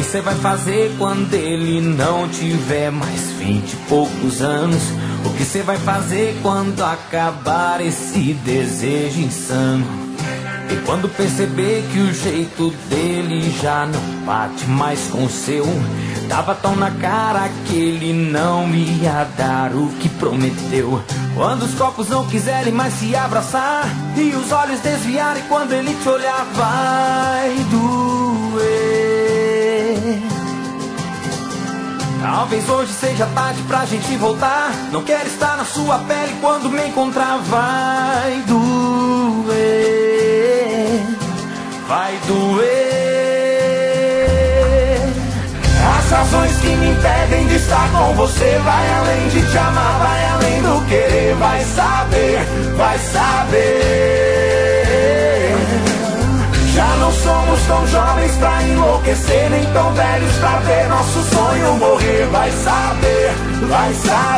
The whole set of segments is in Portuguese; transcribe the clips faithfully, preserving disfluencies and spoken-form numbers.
você vai fazer quando ele não tiver mais vinte e poucos anos? O que você vai fazer quando acabar esse desejo insano? E quando perceber que o jeito dele já não bate mais com o seu, tava tão na cara que ele não ia dar o que prometeu. Quando os copos não quiserem mais se abraçar e os olhos desviarem quando ele te olhar, vai doer. Talvez hoje seja tarde pra gente voltar. Não quero estar na sua pele quando me encontrar. Vai doer, vai doer. As razões que me impedem de estar com você vai além de te amar, vai além do querer. Vai saber, vai saber. Já não somos tão jovens pra enlouquecer, nem tão velhos pra ver nosso sonho morrer. Vai saber, vai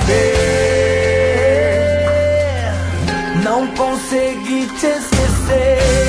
saber. Não consegui te esquecer.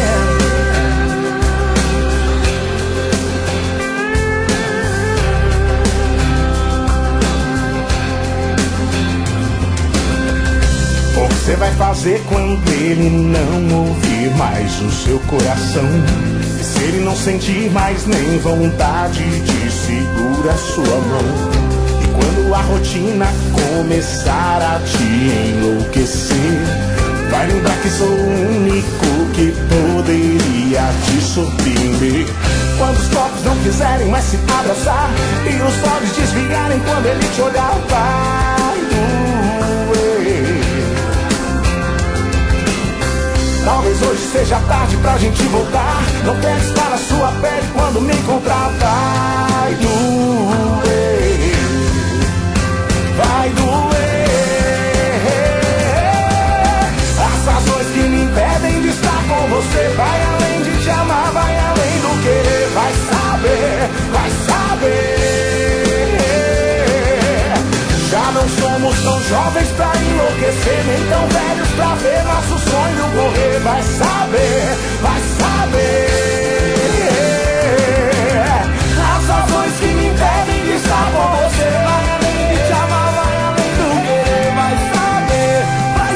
O que você vai fazer quando ele não ouvir mais o seu coração? E se ele não sentir mais nem vontade de segurar sua mão? E quando a rotina começar a te enlouquecer, vai lembrar que sou o único que poderia te surpreender. Quando os copos não quiserem mais se abraçar e os olhos desviarem quando ele te olhar, vai doer. Talvez hoje seja tarde pra gente voltar. Não quero estar na sua pele quando me encontrar. Vai doer, vai doer. As razões que me impedem de estar com você vai além de te amar, vai além do querer. Vai saber, vai saber. Já não somos tão jovens pra enlouquecer, nem tão velhos pra ver nosso sonho morrer. Vai saber, vai saber. As razões que me impedem de estar com você vai além de te amar, vai além do querer. Vai saber, vai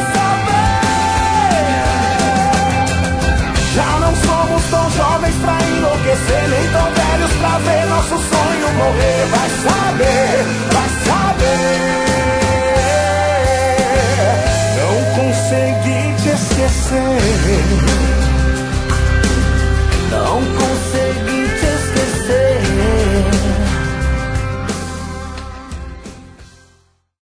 saber. Já não somos tão jovens pra enlouquecer, nem tão velhos pra ver nosso sonho morrer. Vai saber, vai saber. Não consegui te esquecer.